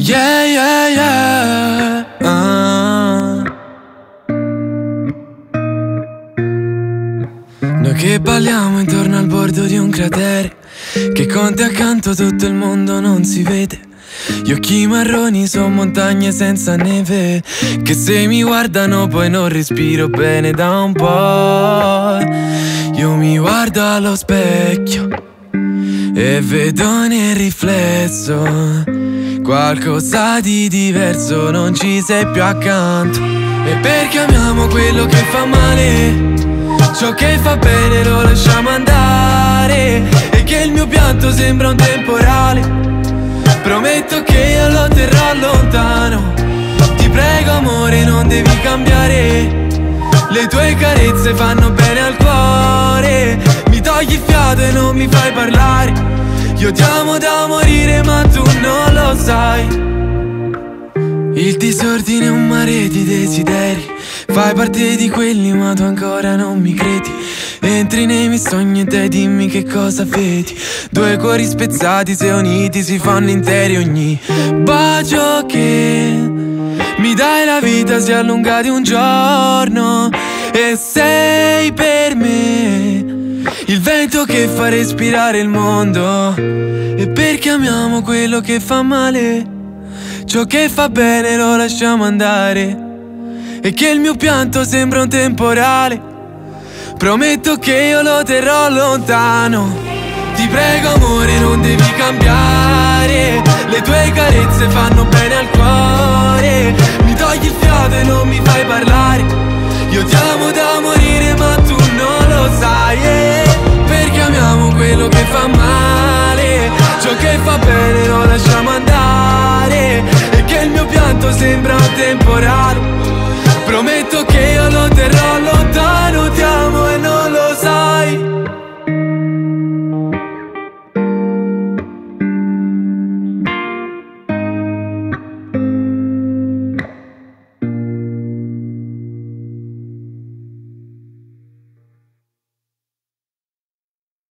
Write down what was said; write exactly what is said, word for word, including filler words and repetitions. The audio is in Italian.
Yeah, yeah, yeah. Ah. Noi che balliamo intorno al bordo di un cratere, che con te accanto tutto il mondo non si vede. Gli occhi marroni sono montagne senza neve, che se mi guardano poi non respiro bene da un po'. Io mi guardo allo specchio e vedo nel riflesso qualcosa di diverso, non ci sei più accanto. E perché amiamo quello che fa male, ciò che fa bene lo lasciamo andare. E che il mio pianto sembra un temporale, prometto che io lo terrò lontano. Ti prego amore, non devi cambiare, le tue carezze fanno bene al cuore. Mi togli il fiato e non mi fai parlare. Io ti amo da morire ma tu non lo sai. Il disordine è un mare di desideri, fai parte di quelli ma tu ancora non mi credi. Entri nei miei sogni e te dimmi che cosa vedi. Due cuori spezzati se uniti si fanno interi. Ogni bacio che mi dai la vita si allunga di un giorno. E sei per me il vento che fa respirare il mondo. E perché amiamo quello che fa male, ciò che fa bene lo lasciamo andare. E che il mio pianto sembra un temporale, prometto che io lo terrò lontano. Ti prego amore, non devi cambiare, le tue carezze fanno bene al cuore. Mi togli il fiato e non mi fai parlare. Io ti amo da morire ma tu non lo sai, eh. Perché amiamo quello che fa male, ciò che fa bene lo lasciamo andare. E che il mio pianto sembra un temporale,